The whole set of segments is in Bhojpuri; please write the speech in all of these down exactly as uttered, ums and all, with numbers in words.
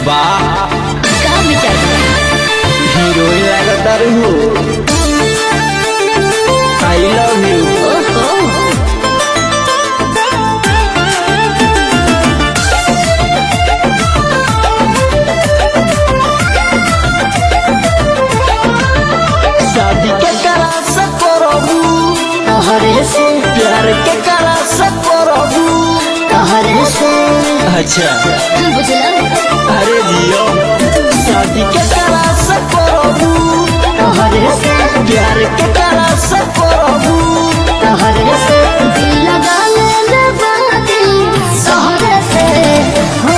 वाह का विचार हीरोइन लागतार हो। I love you. ओहो शादी के करा सकरबू तहरे से प्यार के करा सकरबू तहरे से अच्छा बुझला अरे जियो शादी के करा सकरबू तहरे से प्यार के करा सकरबू तहरे से दिल लगा ले बाती तहरे से हो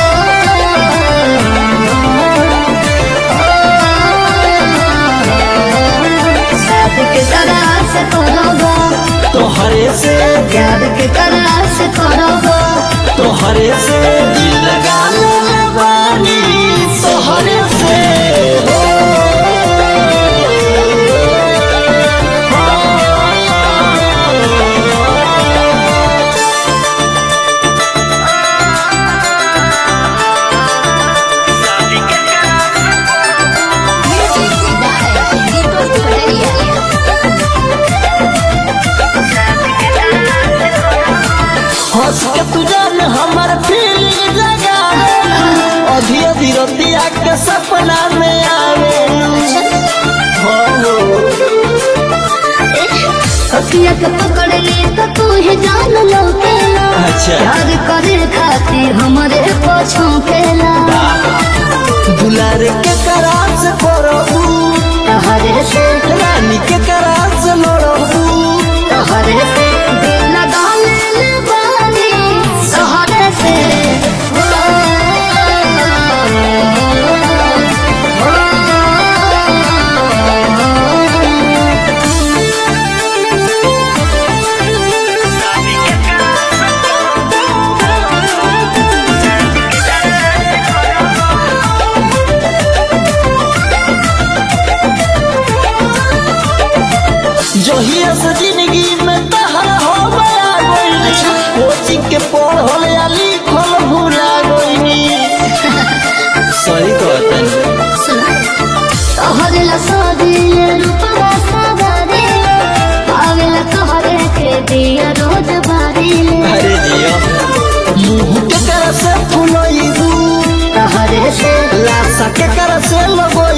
शादी के तरह से करोगा तोहरे से प्यार के तरह से करोगा तोहरे से दिल लगा ले बानी तोहरे से हो। हंस के तू जान हमार फीलिंग जगा अधी अधी रतिया के सपना में आवे हो हो। सखिया के पकड़ ली तो तू ही जान लो केला अच्छा प्यार करे खातिर हमारे पछों केला दुलार के करास करबू तहरे से रानी के करास लड़बू तहरे से दिल लगा ले बानी तहरे से हो, जहिया से जिंदगी में तहरा हो गया गई कोचिंग के पढ़ल या लिखल भूला गई सही कहतन सुना तहरे ला शादी रूपवा सवारी आवेला तहरे के दिया रोज बारी अरे जियो मुंह के कर से फुलइबू तहरे से लाशा के कर से लगो